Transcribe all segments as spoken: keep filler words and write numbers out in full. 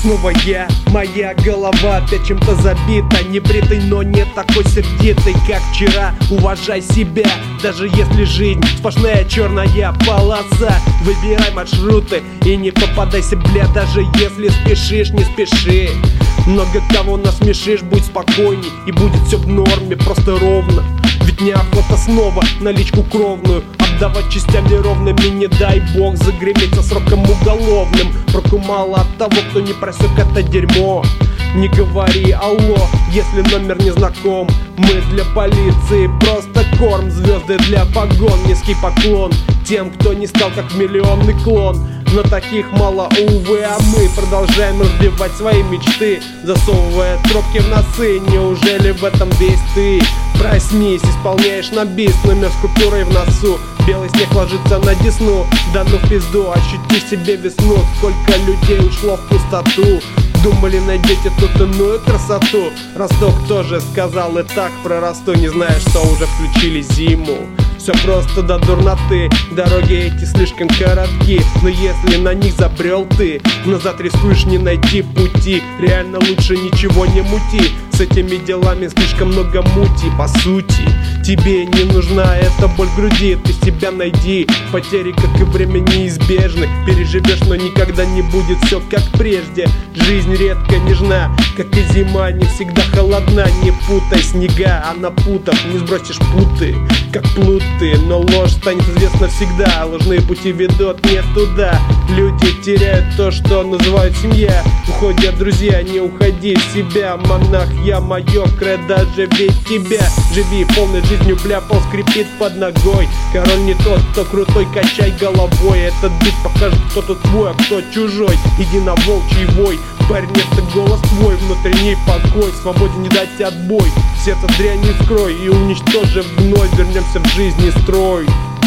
снова я, моя голова опять чем-то забита. Небритый, но не такой сердитый, как вчера. Уважай себя, даже если жизнь сплошная черная полоса. Выбирай маршруты и не попадайся, бля, даже если спешишь, не спеши. Много кого насмешишь, будь спокойней, и будет все в норме, просто ровно. Ведь неохота снова наличку кровную отдавать частями ровными. Не дай бог загреметь со сроком уголовным. Проку мало от того, кто не просек это дерьмо. Не говори алло, если номер не знаком. Мы для полиции просто корм, звезды для погон. Низкий поклон тем, кто не стал как миллионный клон. Но таких мало, увы, а мы продолжаем разбивать свои мечты, засовывая тропки в носы. Неужели в этом весь ты? Проснись, исполняешь на бис, номер с купюрой в носу. Белый снег ложится на десну, да ну в пизду, ощути в себе весну. Сколько людей ушло в пустоту, думали найдете тут иную красоту. Росток тоже сказал и так про Ростов, не зная, что уже включили зиму. Все просто до дурноты, дороги эти слишком коротки. Но если на них забрел ты, назад рискуешь не найти пути. Реально лучше ничего не мути, с этими делами слишком много мути. По сути, тебе не нужна эта боль в груди, ты себя найди. Потери, как и время, неизбежны. Переживешь, но никогда не будет все как прежде. Жизнь редко нежна, как и зима, не всегда холодна. Не путай снега, а напутав не сбросишь путы, как плут ты. Но ложь станет известна всегда, ложные пути ведут не туда. Люди теряют то, что называют семья. Уходят друзья, не уходи в себя. Монах я, мое кредо, живи тебя. Живи полной жизнью, бля, пол скрипит под ногой. Король не тот, кто крутой, качай головой. Этот бит покажет, кто тут твой, а кто чужой. Иди на волчий вой, парень, это голос твой. Внутренний покой, свободе не дать отбой. Сердце дрянь не скрой и уничтожив вновь. Вернемся в жизни строй.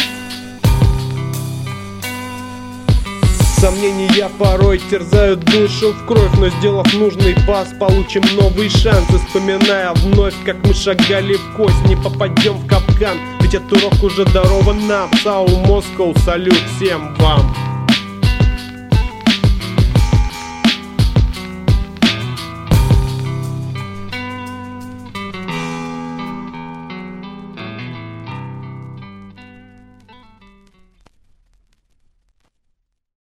Сомнения порой терзают душу в кровь, но сделав нужный пас, получим новый шанс. И вспоминая вновь, как мы шагали в кость, не попадем в капкан, ведь этот урок уже дарован нам. Сау Москоу, салют всем вам.